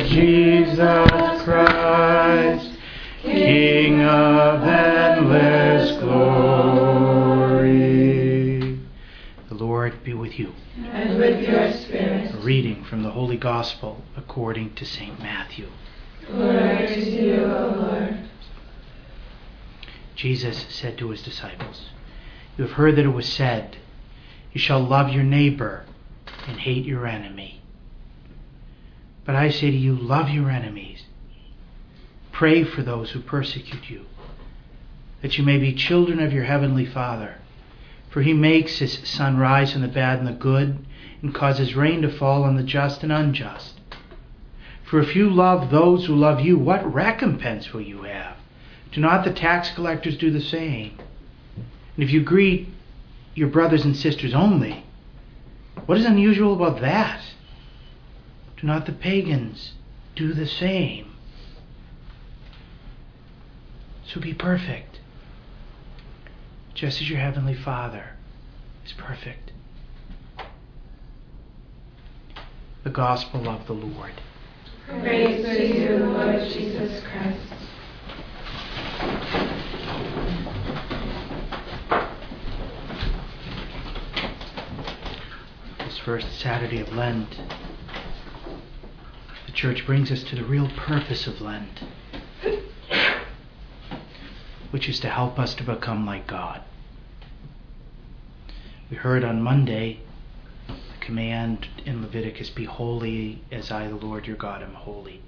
Lord Jesus Christ, King of endless glory. The Lord be with you. And with your spirit. A reading from the Holy Gospel according to St. Matthew. Glory to you, O Lord. Jesus said to his disciples, "You have heard that it was said, 'You shall love your neighbor and hate your enemy.' But I say to you, love your enemies. Pray for those who persecute you, that you may be children of your heavenly Father. For he makes his sun rise on the bad and the good, and causes rain to fall on the just and unjust. For if you love those who love you, what recompense will you have? Do not the tax collectors do the same? And if you greet your brothers and sisters only, what is unusual about that? Do not the pagans do the same? So be perfect, just as your heavenly Father is perfect." The Gospel of the Lord. Praise to you, Lord Jesus Christ. This first Saturday of Lent, the Church brings us to the real purpose of Lent, which is to help us to become like God. We heard on Monday the command in Leviticus, "Be holy as I, the Lord your God, am holy."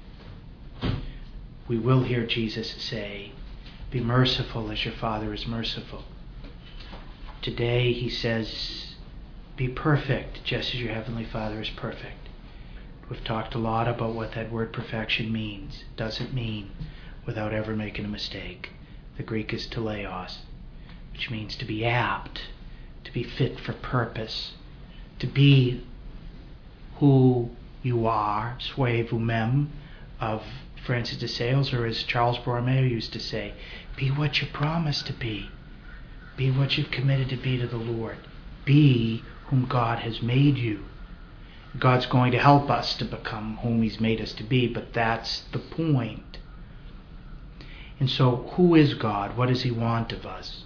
We will hear Jesus say, "Be merciful as your Father is merciful." Today he says, "Be perfect just as your heavenly Father is perfect." We've talked a lot about what that word perfection means. It doesn't mean without ever making a mistake. The Greek is teleos, which means to be apt, to be fit for purpose, to be who you are, soi vous-même, of Francis de Sales, or as Charles Borromeo used to say, be what you promised to be. Be what you've committed to be to the Lord. Be whom God has made you. God's going to help us to become whom he's made us to be, but that's the point. And so, who is God? What does he want of us?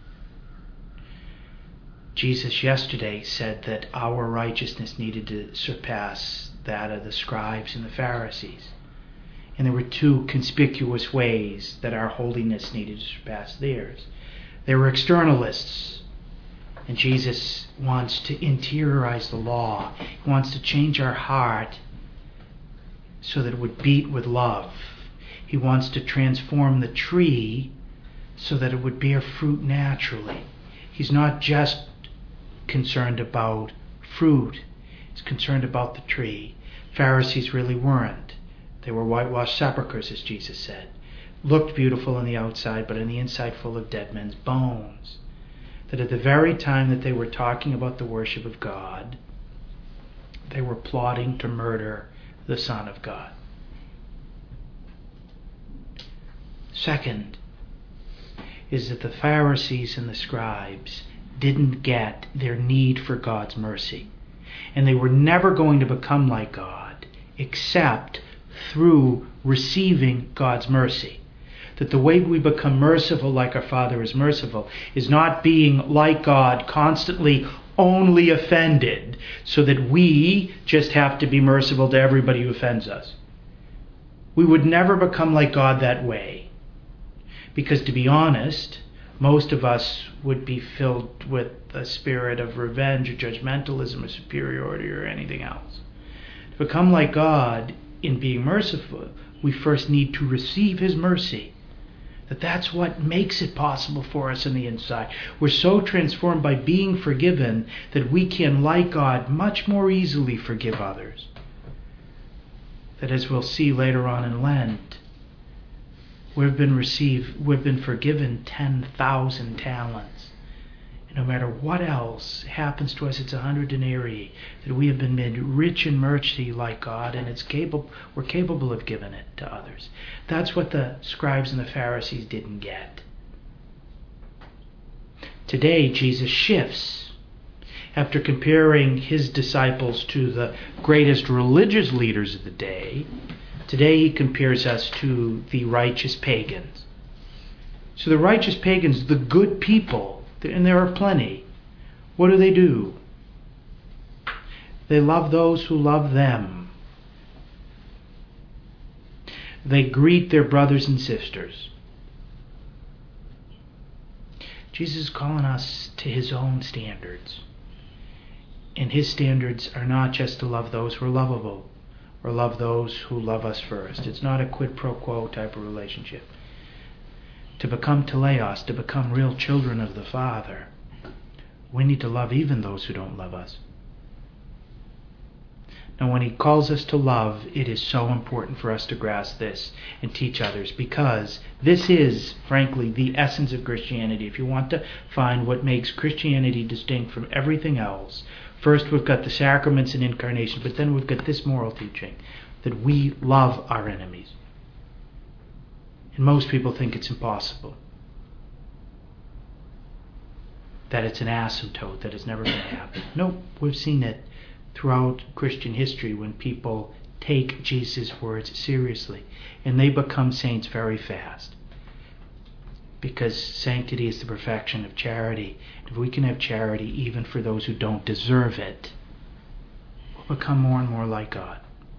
Jesus yesterday said that our righteousness needed to surpass that of the scribes and the Pharisees. And there were two conspicuous ways that our holiness needed to surpass theirs. They were externalists. And Jesus wants to interiorize the law. He wants to change our heart so that it would beat with love. He wants to transform the tree so that it would bear fruit naturally. He's not just concerned about fruit. He's concerned about the tree. Pharisees really weren't. They were whitewashed sepulchres, as Jesus said. Looked beautiful on the outside, but on the inside full of dead men's bones. That at the very time that they were talking about the worship of God, they were plotting to murder the Son of God. Second is that the Pharisees and the scribes didn't get their need for God's mercy. And they were never going to become like God except through receiving God's mercy. That the way we become merciful like our Father is merciful is not being like God, constantly only offended, so that we just have to be merciful to everybody who offends us. We would never become like God that way. Because to be honest, most of us would be filled with a spirit of revenge or judgmentalism or superiority or anything else. To become like God in being merciful, we first need to receive his mercy. That's what makes it possible for us on the inside. We're so transformed by being forgiven that we can, like God, much more easily forgive others. That, as we'll see later on in Lent, we've been forgiven 10,000 talents. And no matter what else happens to us, it's 100 denarii, that we have been made rich in mercy like God, and we're capable of giving it to others. That's what the scribes and the Pharisees didn't get. Today, Jesus shifts, After comparing his disciples to the greatest religious leaders of the day, today he compares us to the righteous pagans. So the righteous pagans, the good people, and there are plenty, what do? They love those who love them. They greet their brothers and sisters. Jesus is calling us to his own standards. And his standards are not just to love those who are lovable or love those who love us first. It's not a quid pro quo type of relationship. To become teleos, to become real children of the Father, we need to love even those who don't love us. Now, when he calls us to love, it is so important for us to grasp this and teach others, because this is, frankly, the essence of Christianity. If you want to find what makes Christianity distinct from everything else, first we've got the sacraments and incarnation, but then we've got this moral teaching, that we love our enemies. And most people think it's impossible, that it's an asymptote, that it's never going to happen. Nope, we've seen it throughout Christian history when people take Jesus' words seriously, and they become saints very fast. Because sanctity is the perfection of charity. If we can have charity even for those who don't deserve it, we'll become more and more like God.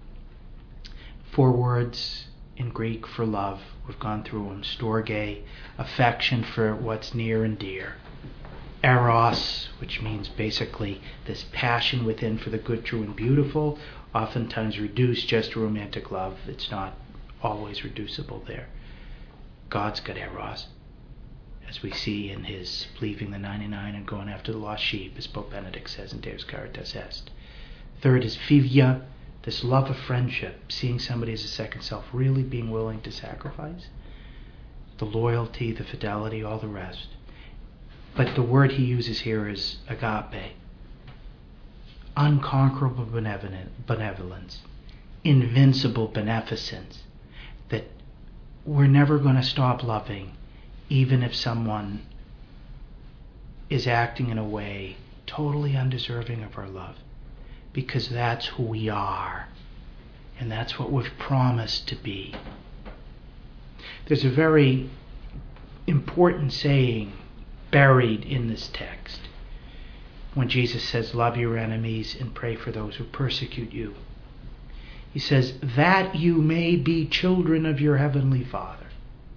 4 words in Greek for love. We've gone through them. Storge, affection for what's near and dear. Eros, which means basically this passion within for the good, true, and beautiful, oftentimes reduced just to romantic love. It's not always reducible there. God's got Eros, as we see in his leaving the 99 and going after the lost sheep, as Pope Benedict says in Deus Caritas Est. Third is Phivia, this love of friendship, seeing somebody as a second self, really being willing to sacrifice. The loyalty, the fidelity, all the rest. But the word he uses here is agape. Unconquerable benevolence. Invincible beneficence. That we're never going to stop loving, even if someone is acting in a way totally undeserving of our love. Because that's who we are. And that's what we've promised to be. There's a very important saying buried in this text when Jesus says, love your enemies and pray for those who persecute you. He says, that you may be children of your heavenly Father.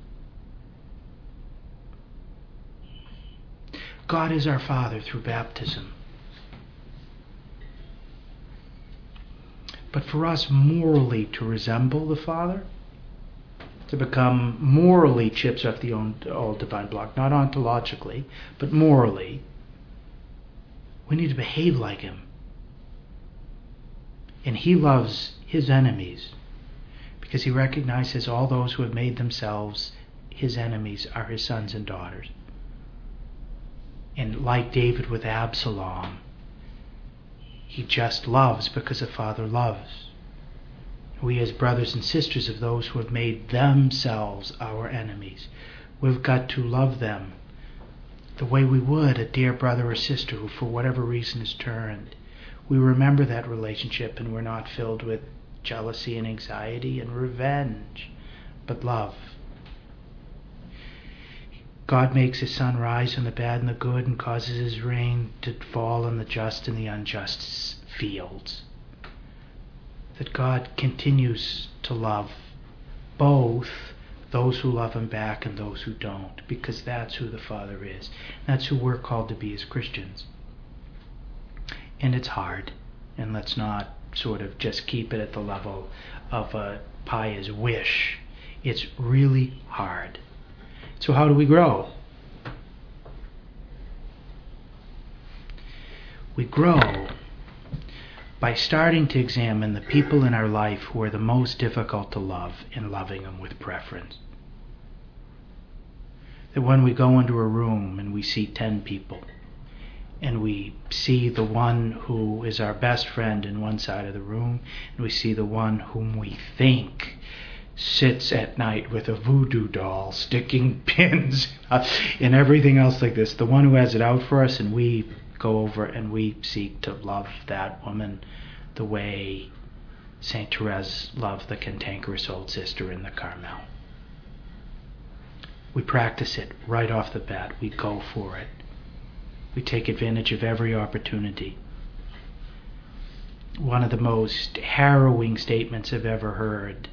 God is our Father through baptism. But for us morally to resemble the Father, to become morally chips off the old divine block, not ontologically, but morally, we need to behave like him. And he loves his enemies because he recognizes all those who have made themselves his enemies are his sons and daughters. And like David with Absalom, he just loves because the Father loves. We as brothers and sisters of those who have made themselves our enemies, we've got to love them the way we would a dear brother or sister who for whatever reason is turned. We remember that relationship and we're not filled with jealousy and anxiety and revenge, but love. God makes his sun rise on the bad and the good and causes his rain to fall on the just and the unjust fields. That God continues to love both those who love him back and those who don't, because that's who the Father is. That's who we're called to be as Christians. And it's hard, and let's not sort of just keep it at the level of a pious wish. It's really hard. So how do we grow? We grow by starting to examine the people in our life who are the most difficult to love and loving them with preference. That when we go into a room and we see 10 people and we see the one who is our best friend in one side of the room and we see the one whom we think sits at night with a voodoo doll sticking pins and everything else like this, the one who has it out for us, and we go over and we seek to love that woman the way St. Therese loved the cantankerous old sister in the Carmel. We practice it right off the bat. We go for it. We take advantage of every opportunity. One of the most harrowing statements I've ever heard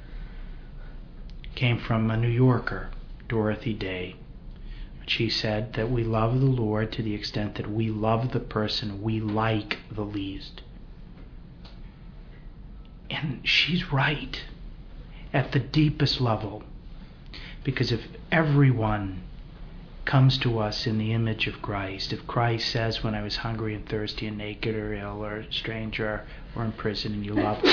came from a New Yorker, Dorothy Day. She said that we love the Lord to the extent that we love the person we like the least. And she's right at the deepest level. Because if everyone comes to us in the image of Christ, if Christ says, when I was hungry and thirsty and naked or ill or a stranger or in prison and you loved me,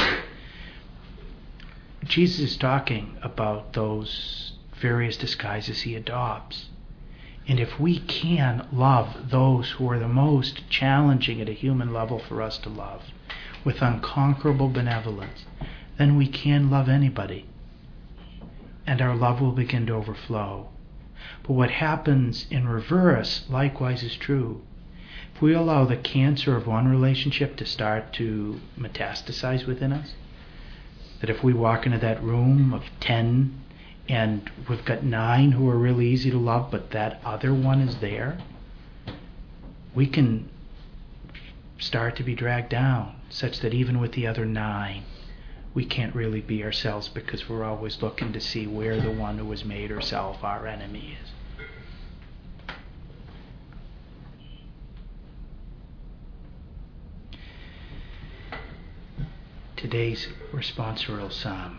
Jesus is talking about those various disguises he adopts. And if we can love those who are the most challenging at a human level for us to love, with unconquerable benevolence, then we can love anybody. And our love will begin to overflow. But what happens in reverse likewise is true. If we allow the cancer of one relationship to start to metastasize within us, that if we walk into that room of 10 and we've got 9 who are really easy to love, but that other one is there, we can start to be dragged down, such that even with the other 9, we can't really be ourselves, because we're always looking to see where the one who has made herself our enemy is. Today's responsorial psalm.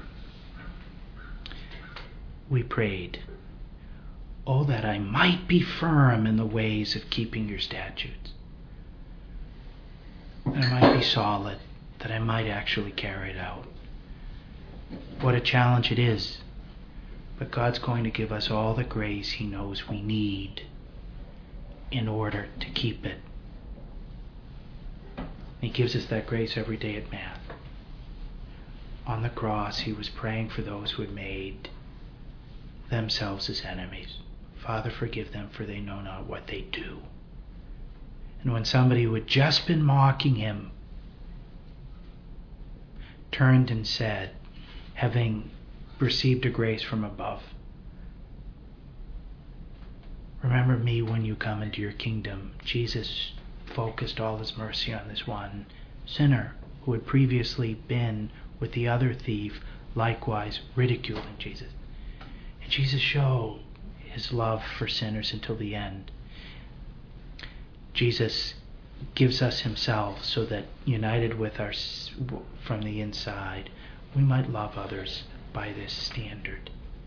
We prayed, "Oh, that I might be firm in the ways of keeping your statutes. That I might be solid, that I might actually carry it out." What a challenge it is. But God's going to give us all the grace he knows we need in order to keep it. He gives us that grace every day at Mass. On the cross, he was praying for those who had made themselves his enemies. "Father, forgive them, for they know not what they do." And when somebody who had just been mocking him turned and said, having received a grace from above, "Remember me when you come into your kingdom," Jesus focused all his mercy on this one sinner who had previously been with the other thief, likewise ridiculing Jesus. And Jesus showed his love for sinners until the end. Jesus gives us himself so that, united with us from the inside, we might love others by this standard.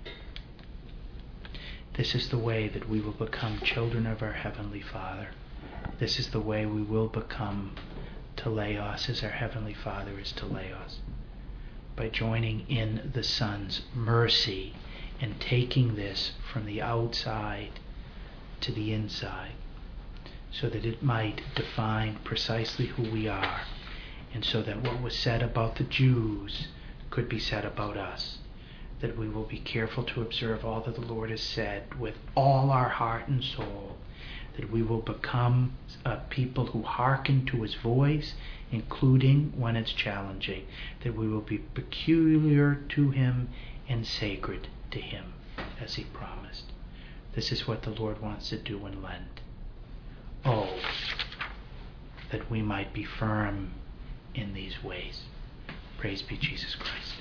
This is the way that we will become children of our Heavenly Father. This is the way we will become teleos as our Heavenly Father is teleos. By joining in the Son's mercy and taking this from the outside to the inside, so that it might define precisely who we are, and so that what was said about the Jews could be said about us, that we will be careful to observe all that the Lord has said with all our heart and soul, that we will become a people who hearken to his voice, including when it's challenging, that we will be peculiar to him and sacred to him, as he promised. This is what the Lord wants to do in Lent. Oh, that we might be firm in these ways. Praise be Jesus Christ.